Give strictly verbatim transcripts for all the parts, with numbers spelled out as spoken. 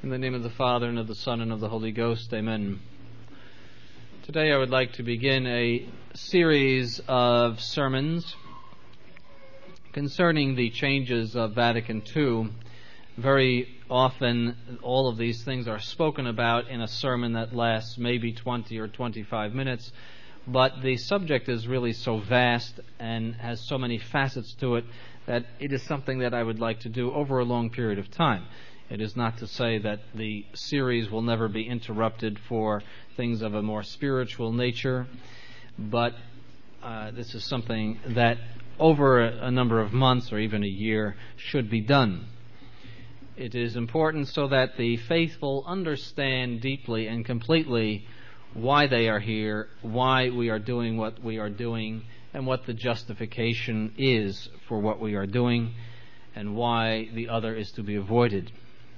In the name of the Father, and of the Son, and of the Holy Ghost, amen. Today I would like to begin a series of sermons concerning the changes of Vatican Two. Very often all of these things are spoken about in a sermon that lasts maybe twenty or twenty-five minutes, but the subject is really so vast and has so many facets to it that it is something that I would like to do over a long period of time. It is not to say that the series will never be interrupted for things of a more spiritual nature, but uh, this is something that over a, a number of months or even a year should be done. It is important so that the faithful understand deeply and completely why they are here, why we are doing what we are doing, and what the justification is for what we are doing, and why the other is to be avoided.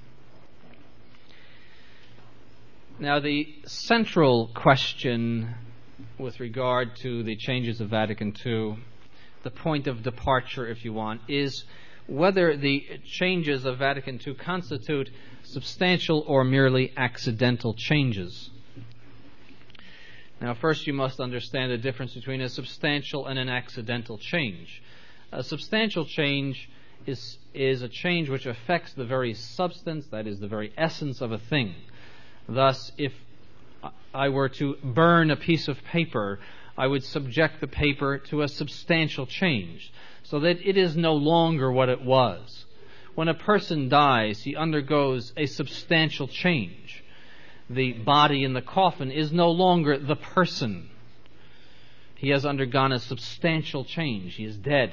Now, the central question with regard to the changes of Vatican Two, the point of departure, if you want, is whether the changes of Vatican Two constitute substantial or merely accidental changes. Now, first you must understand the difference between a substantial and an accidental change. A substantial change is, is a change which affects the very substance, that is, the very essence of a thing. Thus, if I were to burn a piece of paper, I would subject the paper to a substantial change, so that it is no longer what it was. When a person dies, he undergoes a substantial change. The body in the coffin is no longer the person. He has undergone a substantial change. He is dead.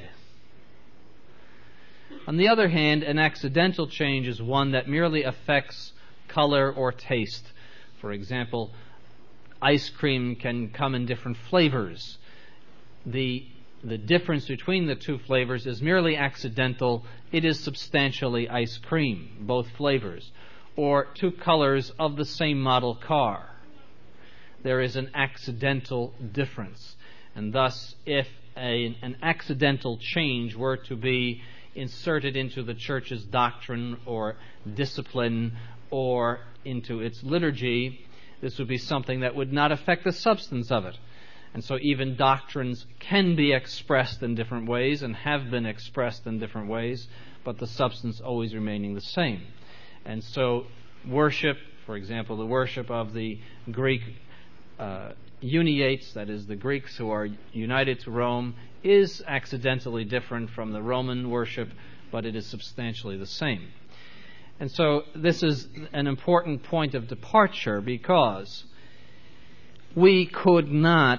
On the other hand, an accidental change is one that merely affects color or taste. For example, ice cream can come in different flavors. The, the difference between the two flavors is merely accidental. It is substantially ice cream, both flavors. Or two colors of the same model car. There is an accidental difference. And thus, if a, an accidental change were to be inserted into the Church's doctrine or discipline or into its liturgy, this would be something that would not affect the substance of it. And so even doctrines can be expressed in different ways and have been expressed in different ways, but the substance always remaining the same. And so worship, for example, the worship of the Greek uh, uniates, that is, the Greeks who are united to Rome, is accidentally different from the Roman worship, but it is substantially the same. And so this is an important point of departure, because we could not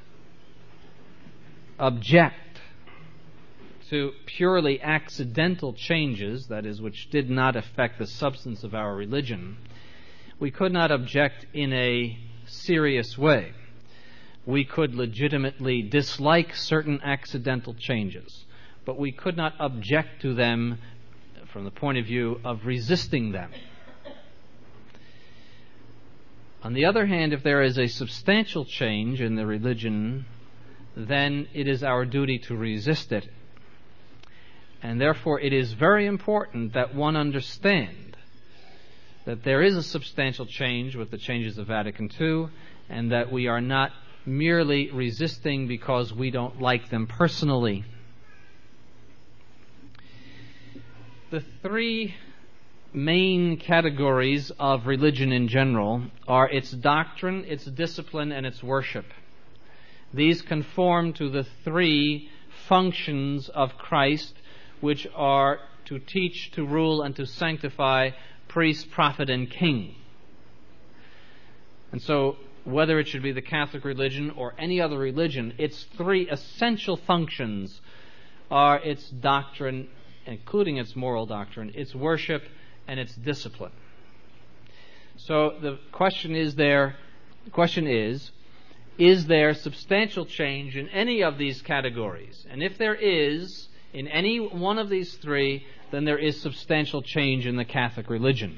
object to purely accidental changes, that is, which did not affect the substance of our religion. We could not object in a serious way. We could legitimately dislike certain accidental changes, but we could not object to them from the point of view of resisting them. On the other hand, if there is a substantial change in the religion, then it is our duty to resist it. And therefore it is very important that one understand that there is a substantial change with the changes of Vatican Two, and that we are not merely resisting because we don't like them personally. The three main categories of religion in general are its doctrine, its discipline, and its worship. These conform to the three functions of Christ, which are to teach, to rule, and to sanctify, priest, prophet, and king. And so, whether it should be the Catholic religion or any other religion, its three essential functions are its doctrine, including its moral doctrine, its worship, and its discipline. So the question is there, the question is, is there substantial change in any of these categories? And if there is, in any one of these three, then there is substantial change in the Catholic religion.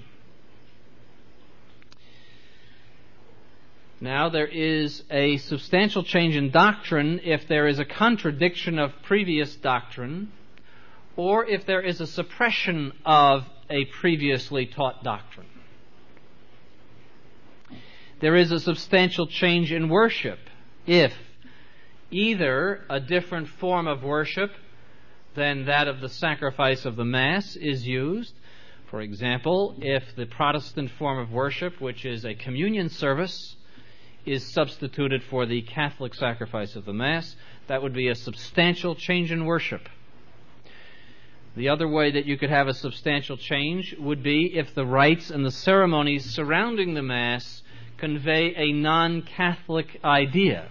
Now, there is a substantial change in doctrine if there is a contradiction of previous doctrine, or if there is a suppression of a previously taught doctrine. There is a substantial change in worship if either a different form of worship than that of the sacrifice of the Mass is used. For example, if the Protestant form of worship, which is a communion service, is substituted for the Catholic sacrifice of the Mass, that would be a substantial change in worship. The other way that you could have a substantial change would be if the rites and the ceremonies surrounding the Mass convey a non-Catholic idea.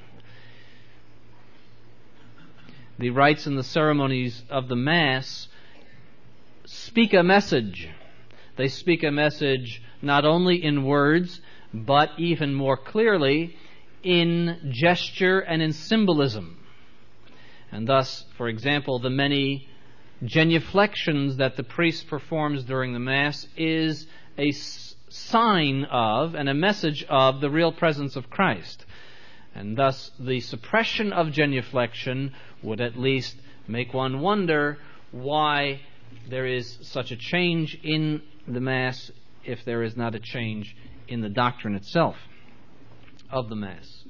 The rites and the ceremonies of the Mass speak a message. They speak a message not only in words, but even more clearly in gesture and in symbolism. And thus, for example, the many genuflections that the priest performs during the Mass is a s- sign of and a message of the real presence of Christ. And thus the suppression of genuflection would at least make one wonder why there is such a change in the Mass if there is not a change in the doctrine itself of the Mass.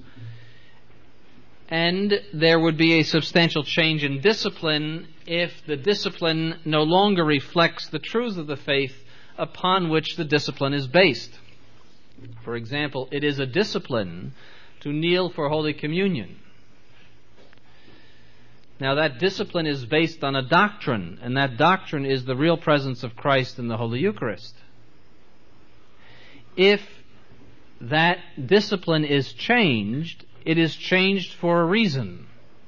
And there would be a substantial change in discipline if the discipline no longer reflects the truths of the faith upon which the discipline is based. For example, it is a discipline to kneel for Holy Communion. Now that discipline is based on a doctrine, and that doctrine is the real presence of Christ in the Holy Eucharist. If that discipline is changed, it is changed for a reason.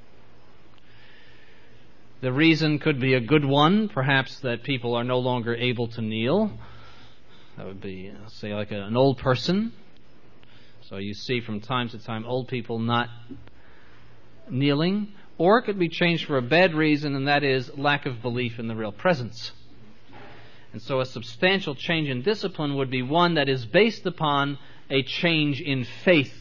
The reason could be a good one, perhaps that people are no longer able to kneel. That would be, say, like a, an old person. So you see from time to time old people not kneeling. Or it could be changed for a bad reason, and that is lack of belief in the real presence. And so a substantial change in discipline would be one that is based upon a change in faith.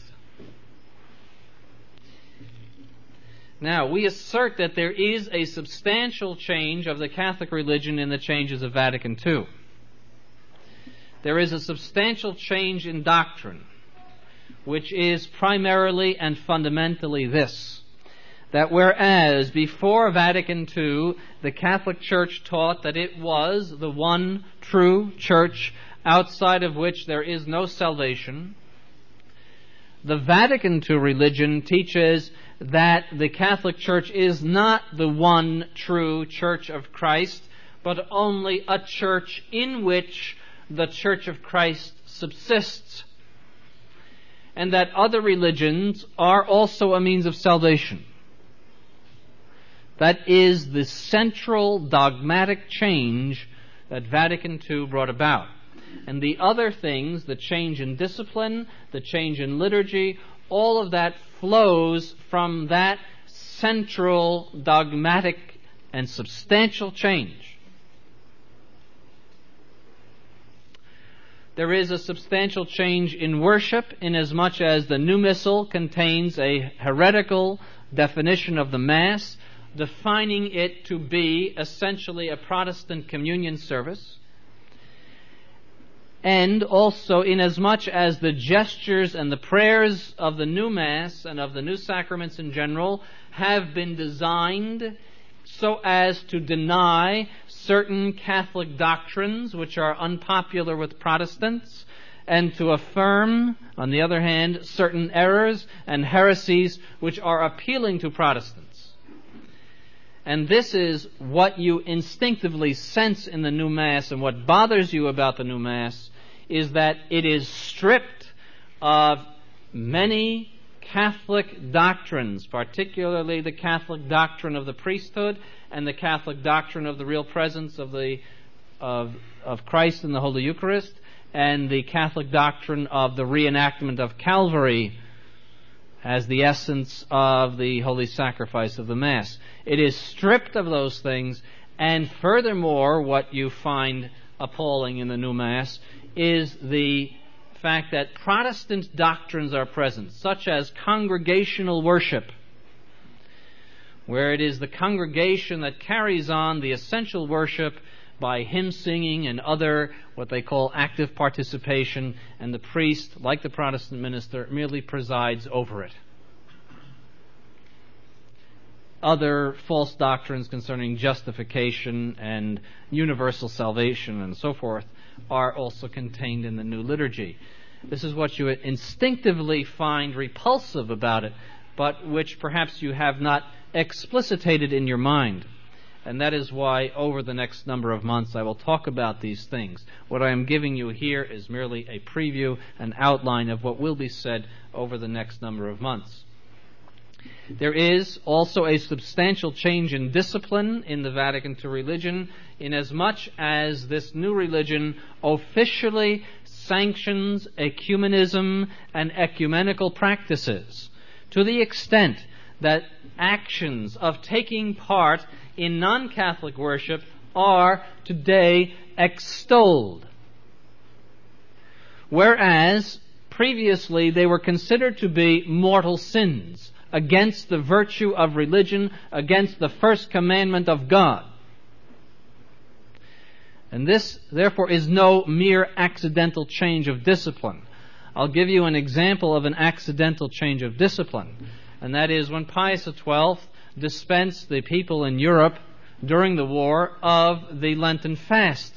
Now, we assert that there is a substantial change of the Catholic religion in the changes of Vatican Two. There is a substantial change in doctrine, which is primarily and fundamentally this: that whereas before Vatican Two, the Catholic Church taught that it was the one true church outside of which there is no salvation, the Vatican Two religion teaches that the Catholic Church is not the one true Church of Christ, but only a church in which the Church of Christ subsists, and that other religions are also a means of salvation. That is the central dogmatic change that Vatican Two brought about. And the other things, the change in discipline, the change in liturgy, all of that flows from that central dogmatic and substantial change. There is a substantial change in worship inasmuch as the new missal contains a heretical definition of the Mass, defining it to be essentially a Protestant communion service. And also inasmuch as the gestures and the prayers of the new Mass and of the new sacraments in general have been designed so as to deny certain Catholic doctrines which are unpopular with Protestants, and to affirm, on the other hand, certain errors and heresies which are appealing to Protestants. And this is what you instinctively sense in the new Mass, and what bothers you about the new Mass is that it is stripped of many Catholic doctrines, particularly the Catholic doctrine of the priesthood and the Catholic doctrine of the real presence of the of, of Christ in the Holy Eucharist, and the Catholic doctrine of the reenactment of Calvary as the essence of the holy sacrifice of the Mass. It is stripped of those things, and furthermore, what you find appalling in the new Mass is the fact that Protestant doctrines are present, such as congregational worship, where it is the congregation that carries on the essential worship by hymn singing and other what they call active participation, and the priest, like the Protestant minister, merely presides over it. Other false doctrines concerning justification and universal salvation and so forth are also contained in the new liturgy. This is what you instinctively find repulsive about it, but which perhaps you have not explicitated in your mind. And that is why over the next number of months I will talk about these things. What I am giving you here is merely a preview, an outline of what will be said over the next number of months. There is also a substantial change in discipline in the Vatican two religion, inasmuch as this new religion officially sanctions ecumenism and ecumenical practices, to the extent that actions of taking part in non-Catholic worship are today extolled, whereas previously they were considered to be mortal sins against the virtue of religion, against the first commandment of God. And this, therefore, is no mere accidental change of discipline. I'll give you an example of an accidental change of discipline, and that is when Pius the twelfth dispensed the people in Europe during the war of the Lenten fast.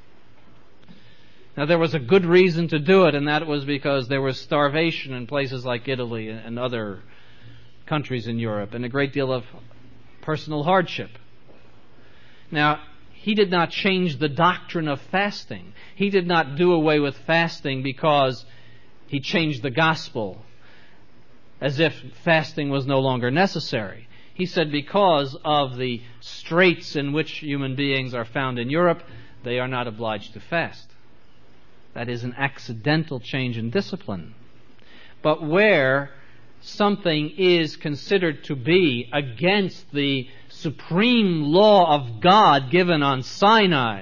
Now, there was a good reason to do it, and that was because there was starvation in places like Italy and other countries in Europe, and a great deal of personal hardship. Now, he did not change the doctrine of fasting. He did not do away with fasting because he changed the gospel, as if fasting was no longer necessary. He said because of the straits in which human beings are found in Europe, they are not obliged to fast. That is an accidental change in discipline. But where something is considered to be against the supreme law of God given on Sinai,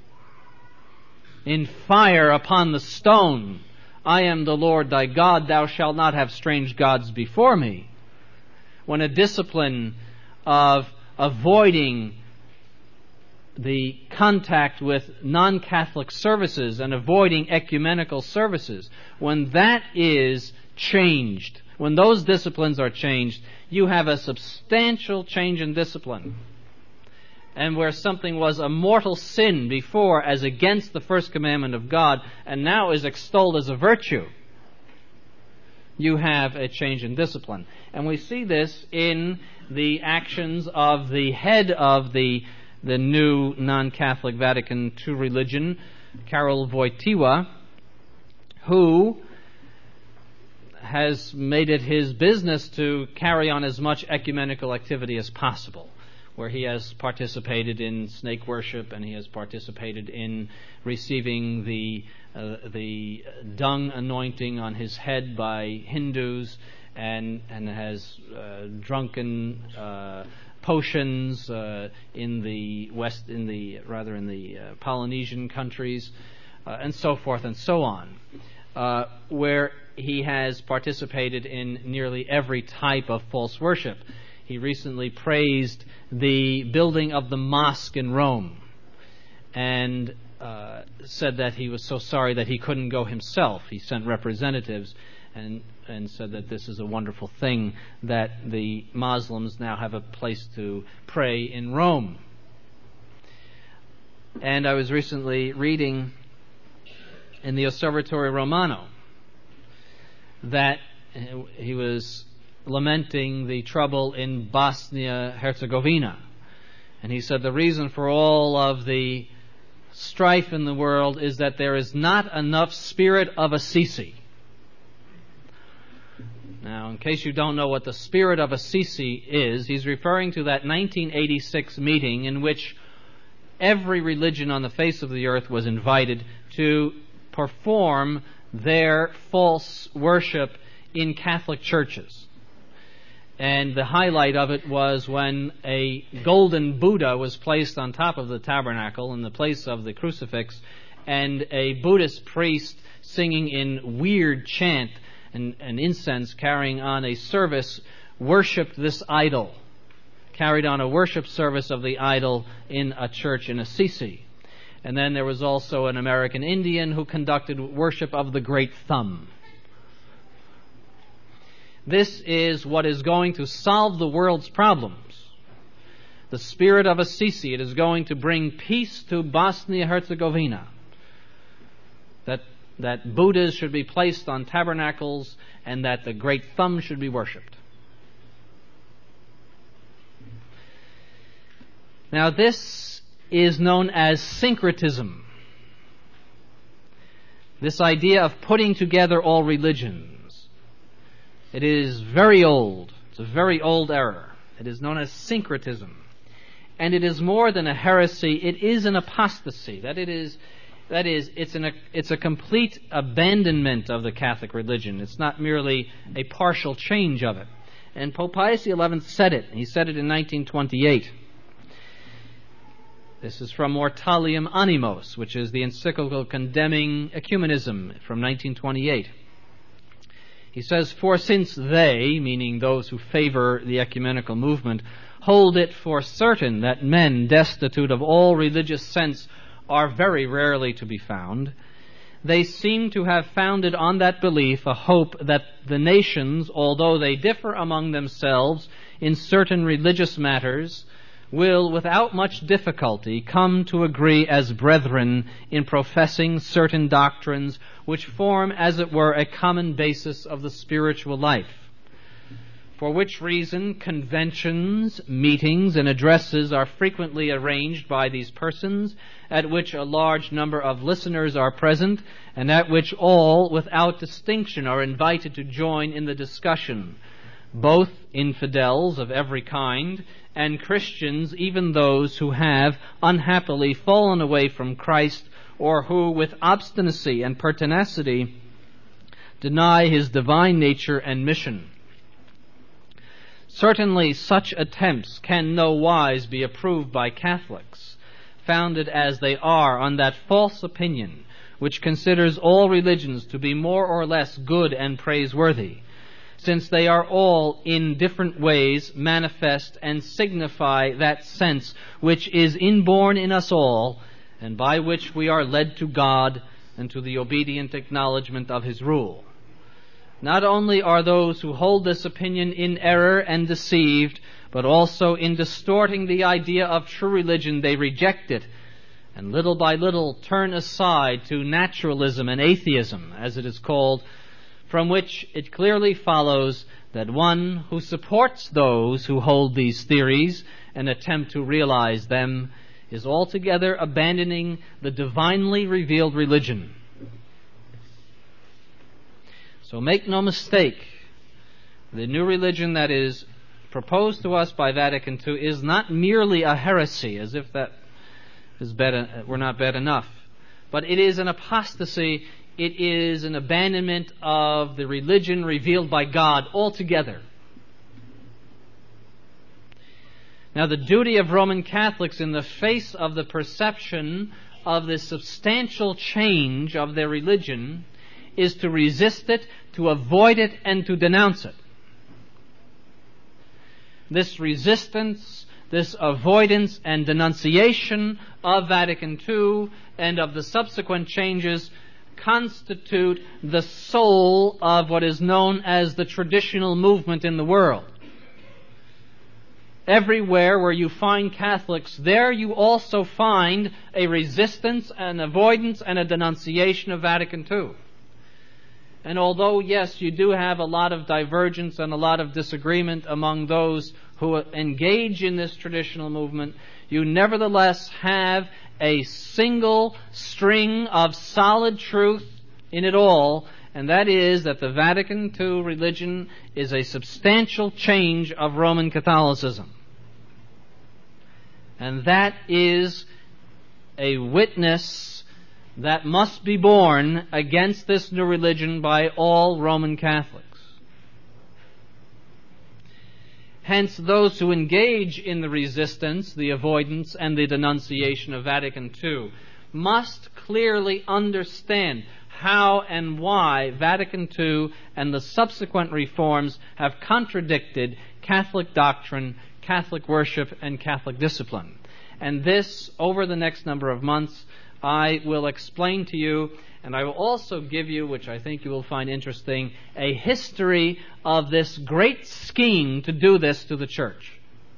in fire upon the stone, I am the Lord thy God, thou shalt not have strange gods before me. When a discipline of avoiding the contact with non-Catholic services and avoiding ecumenical services, when that is changed, when those disciplines are changed, you have a substantial change in discipline. And where something was a mortal sin before as against the first commandment of God and now is extolled as a virtue, you have a change in discipline. And we see this in the actions of the head of the, the new non-Catholic Vatican two religion, Karol Wojtyła, who has made it his business to carry on as much ecumenical activity as possible, where he has participated in snake worship and he has participated in receiving the uh, the dung anointing on his head by Hindus, and and has uh, drunken uh, potions uh, in the west, in the rather in the uh, Polynesian countries, uh, and so forth and so on, uh, where he has participated in nearly every type of false worship. He recently praised the building of the mosque in Rome and uh, said that he was so sorry that he couldn't go himself. He sent representatives and and said that this is a wonderful thing that the Muslims now have a place to pray in Rome. And I was recently reading in the Osservatore Romano that he was lamenting the trouble in Bosnia-Herzegovina. And he said the reason for all of the strife in the world is that there is not enough spirit of Assisi. Now, in case you don't know what the spirit of Assisi is, he's referring to that nineteen eighty-six meeting in which every religion on the face of the earth was invited to perform their false worship in Catholic churches. And the highlight of it was when a golden Buddha was placed on top of the tabernacle in the place of the crucifix, and a Buddhist priest singing in weird chant and, and incense, carrying on a service, worshipped this idol, carried on a worship service of the idol in a church in Assisi. And then there was also an American Indian who conducted worship of the Great Thumb. This is what is going to solve the world's problems. The spirit of Assisi, it is going to bring peace to Bosnia-Herzegovina. That, that Buddhas should be placed on tabernacles and that the Great Thumb should be worshipped. Now this is known as syncretism. This idea of putting together all religions. It is very old. It's a very old error. It is known as syncretism. And it is more than a heresy. It is an apostasy. That it is, that is, it's an, it's a complete abandonment of the Catholic religion. It's not merely a partial change of it. And Pope Pius the eleventh said it. He said it in nineteen twenty-eight. This is from Mortalium Animos, which is the encyclical condemning ecumenism from nineteen twenty-eight. He says, "For since they," meaning those who favor the ecumenical movement, "hold it for certain that men destitute of all religious sense are very rarely to be found, they seem to have founded on that belief a hope that the nations, although they differ among themselves in certain religious matters, will without much difficulty come to agree as brethren in professing certain doctrines which form, as it were, a common basis of the spiritual life. For which reason conventions, meetings, and addresses are frequently arranged by these persons, at which a large number of listeners are present, and at which all, without distinction, are invited to join in the discussion, both infidels of every kind and Christians, even those who have unhappily fallen away from Christ, or who, with obstinacy and pertinacity, deny his divine nature and mission. Certainly such attempts can no wise be approved by Catholics, founded as they are on that false opinion which considers all religions to be more or less good and praiseworthy, since they are all in different ways manifest and signify that sense which is inborn in us all, and by which we are led to God and to the obedient acknowledgement of his rule. Not only are those who hold this opinion in error and deceived, but also in distorting the idea of true religion they reject it, and little by little turn aside to naturalism and atheism, as it is called, from which it clearly follows that one who supports those who hold these theories and attempt to realize them is altogether abandoning the divinely revealed religion. So make no mistake, the new religion that is proposed to us by Vatican Two is not merely a heresy, as if that is bad, were not bad enough, but it is an apostasy. It is an abandonment of the religion revealed by God altogether. Now, the duty of Roman Catholics in the face of the perception of this substantial change of their religion is to resist it, to avoid it, and to denounce it. This resistance, this avoidance and denunciation of Vatican Two and of the subsequent changes constitute the soul of what is known as the traditional movement in the world. Everywhere where you find Catholics, there you also find a resistance, an avoidance, and a denunciation of Vatican Two. And although, yes, you do have a lot of divergence and a lot of disagreement among those who engage in this traditional movement, you nevertheless have a single string of solid truth in it all, and that is that the Vatican Two religion is a substantial change of Roman Catholicism. And that is a witness that must be borne against this new religion by all Roman Catholics. Hence, those who engage in the resistance, the avoidance, and the denunciation of Vatican Two must clearly understand how and why Vatican Two and the subsequent reforms have contradicted Catholic doctrine, Catholic worship, and Catholic discipline. And this, over the next number of months, I will explain to you, and I will also give you, which I think you will find interesting, a history of this great scheme to do this to the church.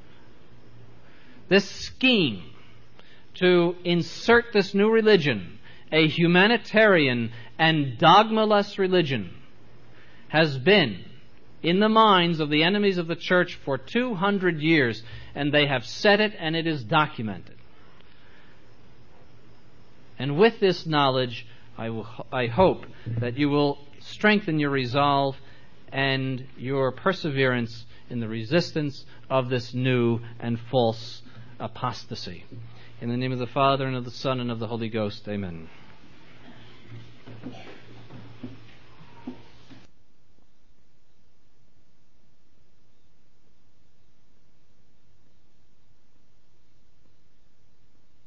This scheme to insert this new religion, a humanitarian and dogmaless religion, has been in the minds of the enemies of the church for two hundred years, and they have said it, and it is documented. And with this knowledge, I, will, I hope that you will strengthen your resolve and your perseverance in the resistance of this new and false apostasy. In the name of the Father, and of the Son, and of the Holy Ghost, amen.